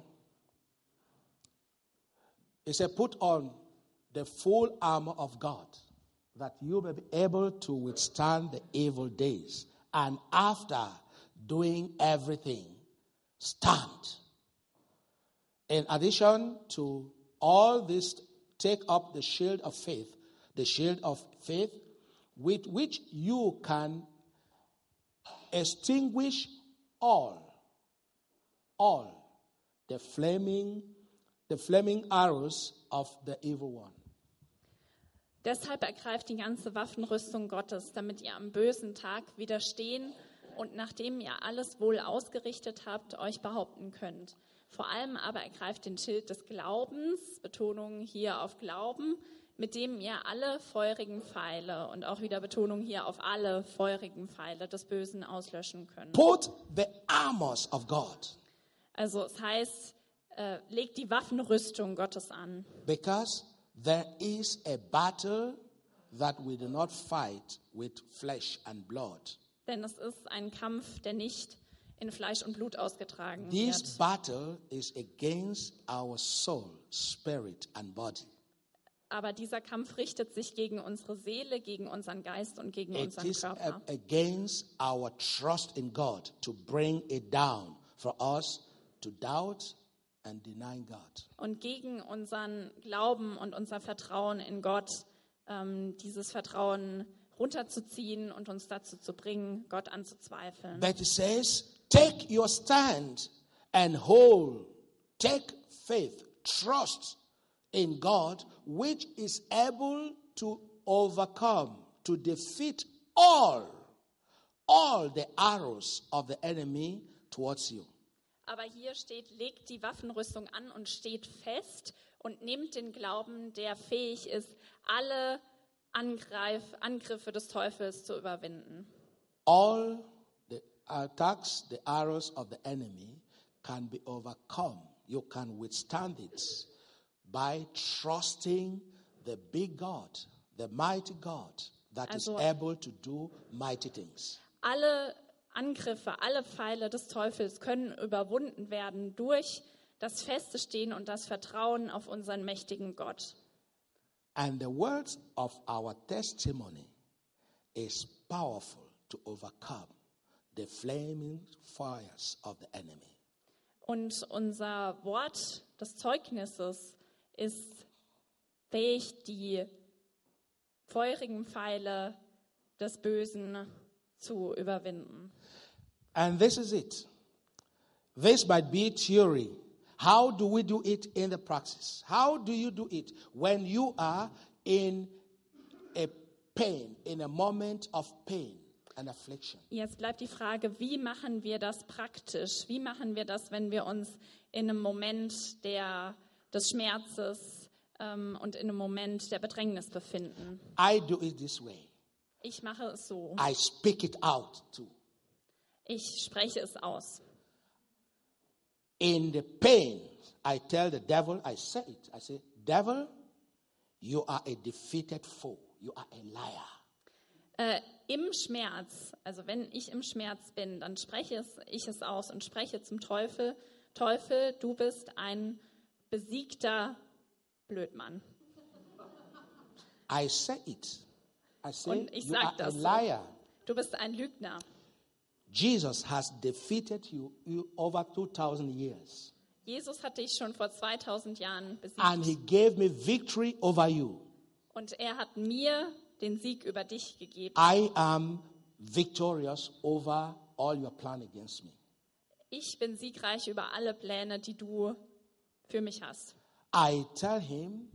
It said, put on the full armor of God, that you may be able to withstand the evil days. And after doing everything, stand. In addition to all this, take up the shield of faith, the shield of faith, with which you can extinguish all, all the flaming, the flaming arrows of the evil one.
Deshalb ergreift die ganze Waffenrüstung Gottes, damit ihr am bösen Tag widerstehen und nachdem ihr alles wohl ausgerichtet habt, euch behaupten könnt. Vor allem aber ergreift den Schild des Glaubens, Betonung hier auf Glauben, mit dem ihr alle feurigen Pfeile und auch wieder Betonung hier auf alle feurigen Pfeile des Bösen auslöschen könnt.
Put the armors of God.
Also es heißt, äh, legt die Waffenrüstung Gottes an.
Because there is a battle that we do not fight with flesh and blood.
Denn es ist ein Kampf, der nicht in Fleisch und Blut ausgetragen
This
wird.
battle is against our soul, spirit and body.
Aber dieser Kampf richtet sich gegen unsere Seele, gegen unseren Geist und gegen
It
unseren
is
Körper.
a- against our trust in God to bring it down for us to doubt and deny God.
Und gegen unseren Glauben und unser Vertrauen in Gott, ähm, dieses Vertrauen runterzuziehen und uns dazu zu bringen, Gott anzuzweifeln.
But it says, take your stand and hold, take faith, trust in God, which is able to overcome, to defeat all, all the arrows of the enemy towards you.
Aber hier steht, legt die Waffenrüstung an und steht fest und nehmt den Glauben, der fähig ist, alle Angreif, Angriffe des Teufels zu überwinden.
All the attacks, the arrows of the enemy can be overcome. You can withstand it by trusting the big God, the mighty God that
Also-
is able to do mighty things.
Alle Angriffe, alle Pfeile des Teufels können überwunden werden durch das feste Stehen und das Vertrauen auf unseren mächtigen Gott.
And the words of our testimony is powerful to overcome the flaming fires of the enemy.
Und unser Wort des Zeugnisses ist fähig, die feurigen Pfeile des Bösen zu überwinden.
And this is it. This might be theory. How do we do it in the practice? How do you do it when you are in a pain, in a moment of pain and affliction?
Jetzt bleibt die Frage, wie machen wir das praktisch? Wie machen wir das, wenn wir uns in einem Moment der, des Schmerzes ähm, und in einem Moment der Bedrängnis befinden?
I do it this way.
Ich mache es so.
I speak it out too.
Ich spreche es aus.
In the pain, I tell the devil, I say it. I say, devil, you are a defeated foe. You are a liar.
Äh, Im Schmerz, also wenn ich im Schmerz bin, dann spreche es, ich es aus und spreche zum Teufel, Teufel, du bist ein besiegter Blödmann.
I say it. I say,
Und ich
you
sag
are a
das so.
liar.
Du bist ein Lügner.
Jesus has defeated you, you over two thousand years.
Jesus hat dich schon vor zweitausend Jahren besiegt.
And he gave me victory over you.
Und er hat mir den Sieg über dich gegeben.
I am victorious over all your plan against me.
Ich bin siegreich über alle Pläne, die du für mich hast.
I tell him,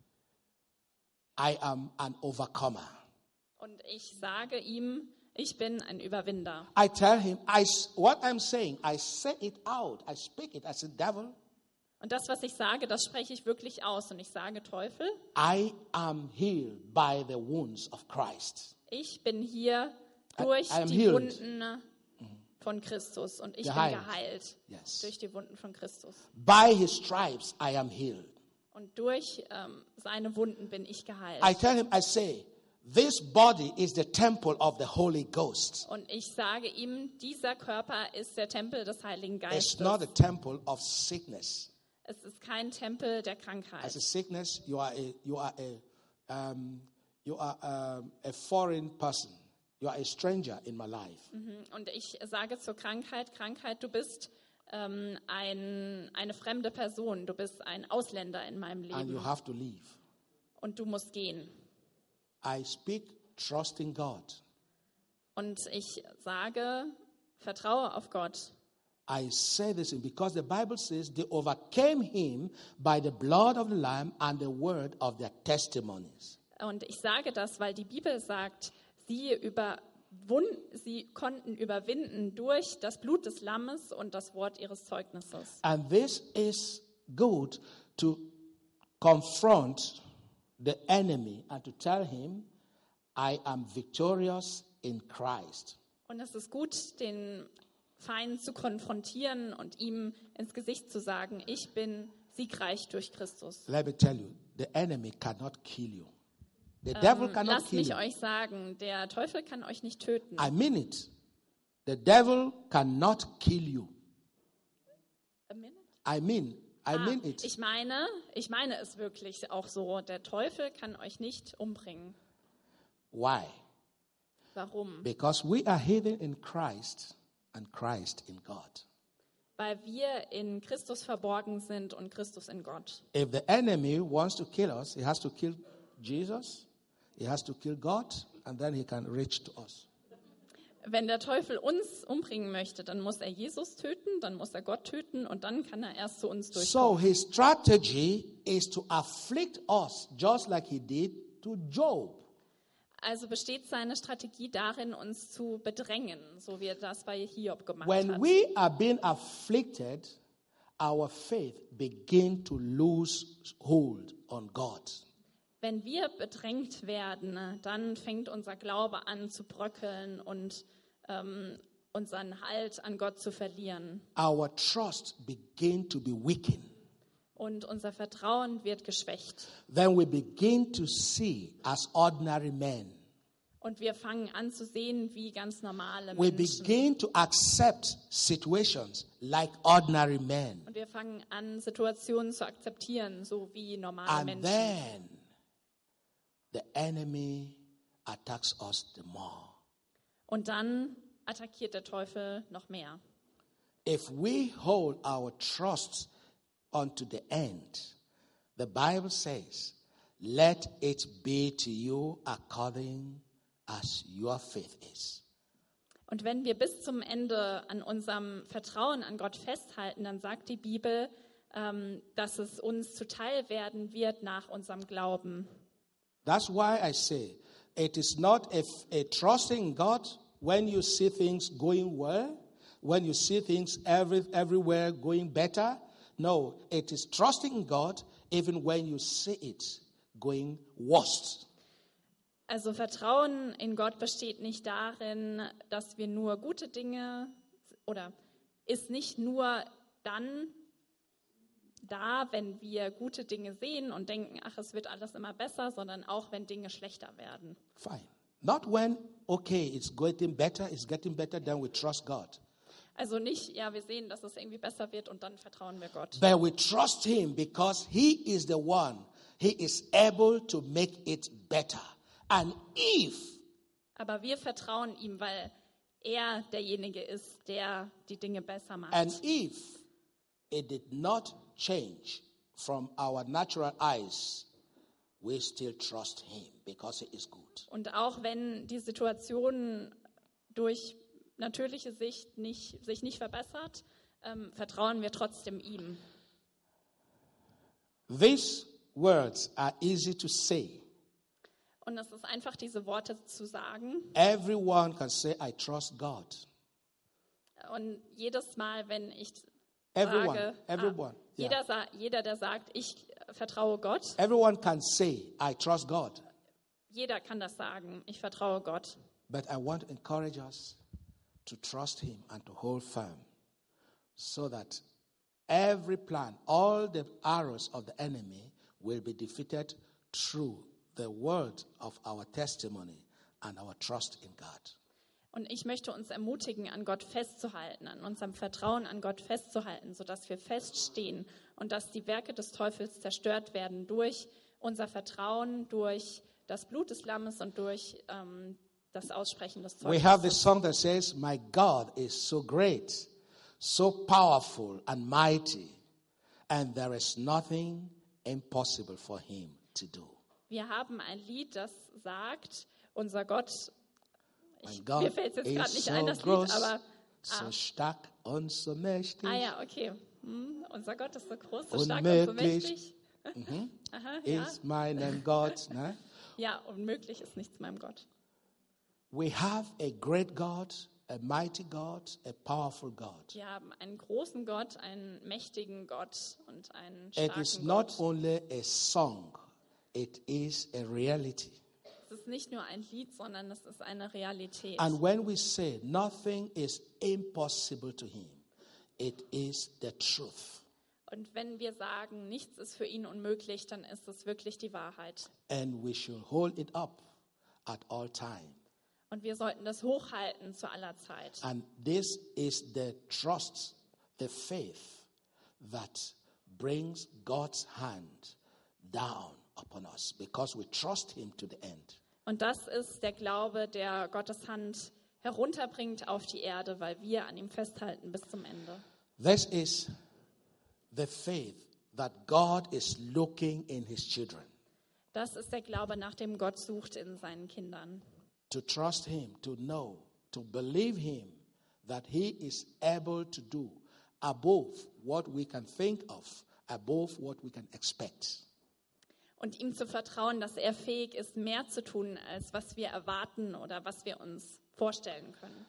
I am an overcomer.
Und ich sage ihm, ich bin ein Überwinder.
I tell him, I, what I'm saying, I say it out. I speak it. I say, devil,
Und das, was ich sage, das spreche ich wirklich aus. Und ich sage, Teufel,
I am healed by the wounds of Christ.
ich bin hier
I-
durch
I am
die
healed.
Wunden von Christus. Und ich
Geheilt.
bin geheilt
Yes.
durch die Wunden von Christus.
By his stripes, I am healed.
Und durch ähm, seine Wunden bin ich geheilt.
I tell him, I say, this body is the temple of the Holy Ghost.
Und ich sage ihm, dieser Körper ist der Tempel des Heiligen
It's
Geistes.
not a temple of sickness.
Es ist kein Tempel der
As
Krankheit.
a sickness, you are a you are a um, you are um, a foreign person. You are a stranger in my life.
Mhm. Und ich sage zur Krankheit, Krankheit, du bist ähm, ein, eine fremde Person. Du bist ein Ausländer in meinem
And you
Leben.
have to leave.
Und du musst gehen.
I speak trusting God.
Und ich sage, vertraue auf Gott.
I say this because the Bible says they overcame him by the blood of the Lamb and the word of their testimonies.
Und ich sage das, weil die Bibel sagt, sie, überwun- sie konnten überwinden durch das Blut des Lammes und das Wort ihres Zeugnisses.
And this is good to confront the enemy and to tell him, I am victorious in Christ.
Und es ist gut, den Feind zu konfrontieren und ihm ins Gesicht zu sagen, ich bin siegreich durch Christus.
Let me tell you, the enemy cannot kill you. The devil
Ähm,
cannot
lasst
kill
mich
you.
euch sagen, der Teufel kann euch nicht töten.
I mean it. The devil cannot kill you.
A minute?
I mean, I
Ah,
mean it.
ich meine, ich meine es wirklich auch so. Der Teufel kann euch nicht umbringen.
Why?
Warum?
Because we are hidden in Christ and Christ in God.
Weil wir in Christus verborgen sind und Christus in Gott.
If the enemy wants to kill us, he has to kill Jesus, he has to kill God, and then he can reach to us.
Wenn der Teufel uns umbringen möchte, dann muss er Jesus töten, dann muss er Gott töten und dann kann er erst zu uns
So
durchkommen.
his strategy is to afflict us just like he did to Job.
Also besteht seine Strategie darin, uns zu bedrängen, so wie er das bei Hiob gemacht
When
hat.
we are being afflicted, our faith begin to lose hold on God.
Wenn wir bedrängt werden, dann fängt unser Glaube an zu bröckeln und ähm, unseren Halt an Gott zu verlieren.
Our trust begin to be weakened.
Und unser Vertrauen wird geschwächt.
Then we begin to see as ordinary men.
Und wir fangen an zu sehen wie ganz normale
We
Menschen.
begin to accept situations like ordinary men.
Und wir fangen an, Situationen zu akzeptieren, so wie normale
And
Menschen.
then the enemy attacks us the more.
Und dann attackiert der Teufel noch mehr.
If we hold our trust unto the end, the Bible says, let it be to you according as your faith is.
Und wenn wir bis zum Ende an unserem Vertrauen an Gott festhalten, dann sagt die Bibel, ähm, dass es uns zuteil werden wird nach unserem Glauben.
That's why I say it is not a, a trusting in God when you see things going well, when you see things every, everywhere going better. No, it is trusting in God even when you see it going worse.
Also Vertrauen in Gott besteht nicht darin, dass wir nur gute Dinge oder ist nicht nur dann da, wenn wir gute Dinge sehen und denken, ach, es wird alles immer besser, sondern auch, wenn Dinge schlechter werden.
Fine. Not when, okay, it's getting better, it's getting better, then we trust God.
Also nicht, ja, wir sehen, dass es irgendwie besser wird und dann vertrauen wir Gott.
But we trust him because he is the one, he is able to make it better. And if
Aber wir vertrauen ihm, weil er derjenige ist, der die Dinge besser macht.
And if it did not change from our natural eyes, we still trust him because he is good.
Und auch wenn die Situation durch natürliche Sicht nicht, sich nicht verbessert, ähm, vertrauen wir trotzdem ihm.
These words are easy to say.
Und es ist einfach, diese Worte zu sagen.
Everyone can say, I trust God.
Und jedes Mal, wenn ich
Everyone,
sage,
everyone,
ah, jeder,
yeah.
sa- jeder, der sagt, ich vertraue Gott,
Everyone can say, I trust God.
jeder kann das sagen, ich vertraue Gott.
But I want to encourage us to trust him and to hold firm so that every plan, all the arrows of the enemy will be defeated through the word of our testimony and our trust in God.
Und ich möchte uns ermutigen, an Gott festzuhalten, an unserem Vertrauen an Gott festzuhalten, sodass wir feststehen und dass die Werke des Teufels zerstört werden durch unser Vertrauen, durch das Blut des Lammes und durch ähm, das Aussprechen des
We have this
Zeugnisses.
song that says, my God is so great, so powerful and mighty, and there is nothing impossible for him to do.
Wir haben ein Lied, das sagt, unser Gott,
My
ich,
God
mir fällt es jetzt gerade
is
nicht
so
ein, das Lied,
groß,
aber
so
ah,
stark und so mächtig.
ah ja, okay. Hm, unser Gott ist so groß, so stark und so
Unmöglich.
mächtig. Aha, ja.
Is mein Gott. Ne?
Ja, unmöglich ist nichts meinem Gott.
We have a great God, a mighty God, a powerful God.
Wir haben einen großen Gott, einen mächtigen Gott und einen
It is
starken
not
Gott.
only a song, it is a reality.
Es ist nicht nur ein Lied, sondern es ist eine Realität.
And when we say nothing is impossible to him, it is the truth.
Und wenn wir sagen, nichts ist für ihn unmöglich, dann ist es wirklich die Wahrheit.
And we should hold it up at all time.
Und wir sollten das hochhalten zu aller Zeit.
And this is the trust, the faith that brings God's hand down upon us because we trust him to the end.
Und das ist der Glaube, der Gottes Hand herunterbringt auf die Erde, weil wir an ihm festhalten bis zum Ende.
This is the faith that God is looking in his children.
Das ist der Glaube, nach dem Gott sucht in seinen Kindern.
To trust him, to know, to believe him that he is able to do above what we can think of, above what we can expect.
Und ihm zu vertrauen, dass er fähig ist, mehr zu tun, als was wir erwarten oder was wir uns vorstellen können.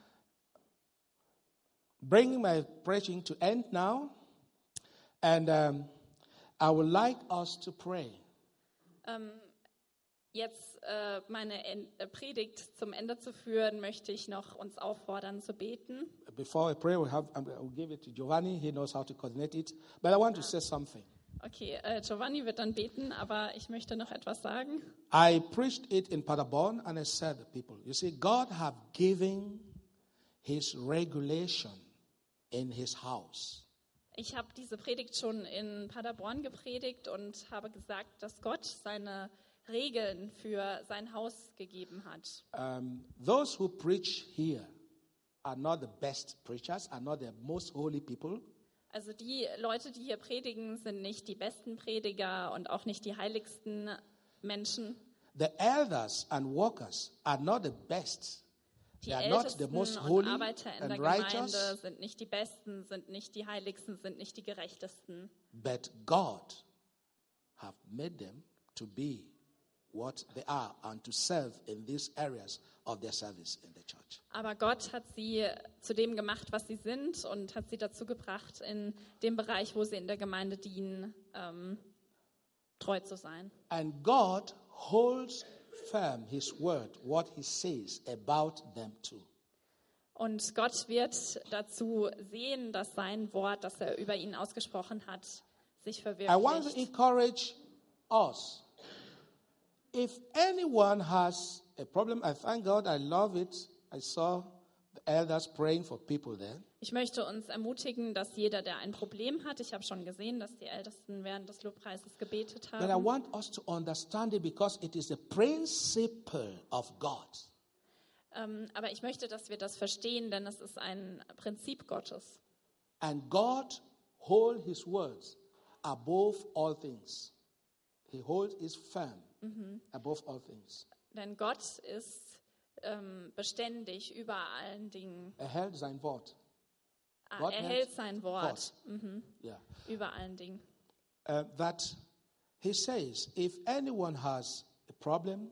Bringing my preaching to end now, and um, I would like us to pray.
Ähm, jetzt äh, meine en- äh, Predigt zum Ende zu führen, möchte ich noch uns auffordern zu beten.
Before I pray, we'll have, I will give it to Giovanni. He knows how to coordinate it. But I want to say something.
Okay, äh, Giovanni wird dann beten, aber ich möchte noch etwas sagen.
I preached it in Paderborn, and I said to people, you see, God have given his regulation in his house.
Ich habe diese Predigt schon in Paderborn gepredigt und habe gesagt, dass Gott seine Regeln für sein Haus gegeben hat.
Um, those who preach here are not the best preachers, are not the most holy people.
Also die Leute, die hier predigen, sind nicht die besten Prediger und auch nicht die heiligsten Menschen.
The elders and workers are not the best.
Die
They are not the
Ältesten
most
und
holy
Arbeiter in
and
der Gemeinde
righteous,
sind nicht die Besten, sind nicht die Heiligsten, sind nicht die Gerechtesten.
but God have made them to be what they are and to serve in these areas of their service in the church.
Aber Gott hat sie zu dem gemacht, was sie sind und hat sie dazu gebracht, in dem Bereich, wo sie in der Gemeinde dienen, ähm, treu zu sein.
And God holds firm his word, what he says about them too.
Und Gott wird dazu sehen, dass sein Wort, das er über ihn ausgesprochen hat, sich
I want to
verwirklicht.
encourage us. If anyone has a problem, I thank God, I love it. I saw the elders praying for people there.
Ich möchte uns ermutigen, dass jeder, der ein Problem hat, ich habe schon gesehen, dass die Ältesten während des Lobpreises gebetet
But I
haben.
want us to understand it because it is the principle of God.
Ähm, aber ich möchte, dass wir das verstehen, denn es ist ein Prinzip Gottes.
And God holds his words above all things. He holds his firm above all things.
Denn Gott ist ähm, beständig über allen Dingen.
Er hält sein Wort.
Ah,
Gott
er
hält
hält sein Wort
Wort.
mhm,
Yeah.
über allen Dingen.
Uh, that he says, if anyone has a problem,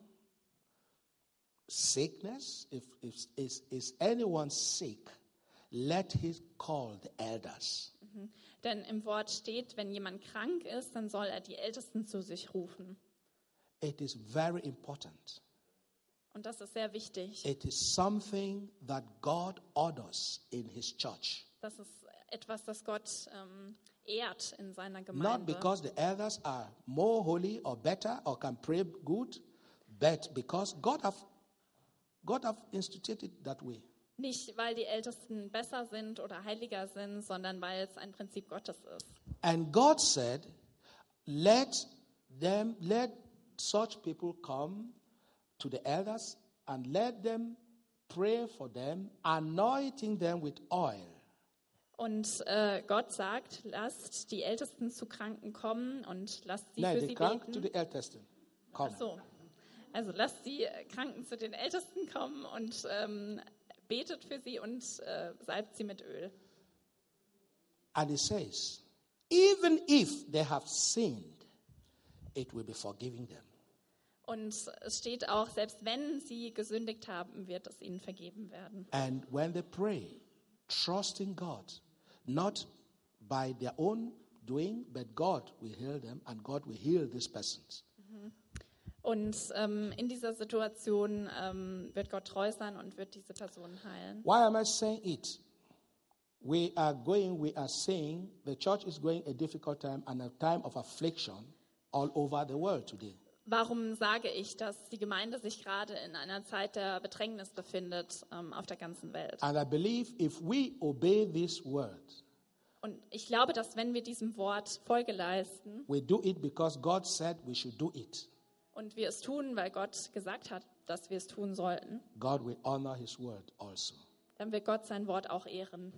sickness, if, if is, is anyone sick, let him call the elders.
Denn im Wort steht, wenn jemand krank ist, dann soll er die Ältesten zu sich rufen.
It is very important.
Und das ist sehr wichtig.
It is something that God orders in his church.
Das ist etwas, das Gott ähm, ehrt in seiner
Not
Gemeinde.
because the elders are more holy or better or can pray good, but because God have, God have instituted it that way.
Nicht, weil die Ältesten besser sind oder heiliger sind, sondern weil es ein Prinzip Gottes ist.
And God said, let them, let such people come to the elders and let them pray for them, anointing them with oil.
Und äh, Gott sagt, lasst die Ältesten zu Kranken kommen und lasst sie
No,
für
the
sie
crank to
beten.
the elders. Come.
Ach so. Also lasst die Kranken zu den Ältesten kommen und ähm, betet für sie und äh, salbt sie mit Öl.
And it says, even if they have sinned, it will be forgiven them.
Und es steht auch, selbst wenn sie gesündigt haben, wird es ihnen vergeben werden.
And when they pray, trusting God, not by their own doing, but God will heal them and God will heal these persons.
Und ähm, in dieser Situation ähm, wird Gott treu sein und wird diese Person heilen.
Why am I saying it? We are going, we are saying the church is going a difficult time and a time of affliction all over the world today.
Warum sage ich, dass die Gemeinde sich gerade in einer Zeit der Bedrängnis befindet ähm, auf der ganzen Welt?
And I believe if we obey this word,
Und ich glaube, dass wenn wir diesem Wort Folge leisten
we do it because God said we should do it.
und wir es tun, weil Gott gesagt hat, dass wir es tun sollten,
God will honor his word also.
dann wird Gott sein Wort auch ehren.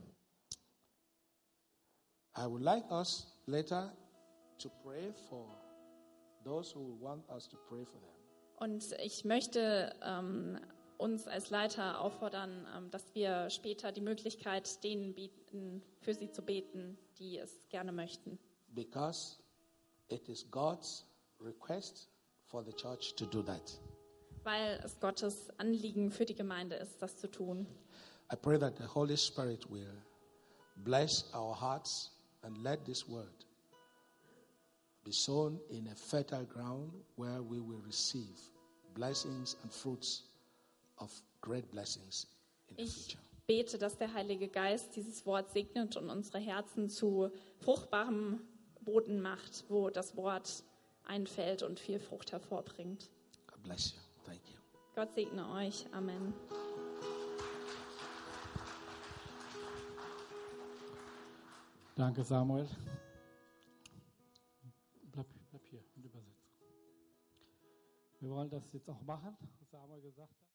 I would like us later to pray for those who want us to pray for them.
Und ich möchte ähm, uns als Leiter auffordern, ähm, dass wir später die Möglichkeit denen bieten, für sie zu beten, die es gerne möchten.
Because it is God's request for the church to do that.
Weil es Gottes Anliegen für die Gemeinde ist, das zu tun.
I pray that the Holy Spirit will bless our hearts and let this word be sown in a fertile ground where we will receive blessings and fruits of great blessings in the
Ich
future.
bete, dass der Heilige Geist dieses Wort segnet und unsere Herzen zu fruchtbarem Boden macht, wo das Wort einfällt und viel Frucht hervorbringt.
God bless you. Thank you.
Gott segne euch. Amen.
Danke, Samuel. Bleib, bleib hier und übersetze. Wir wollen das jetzt auch machen, was Samuel gesagt hat.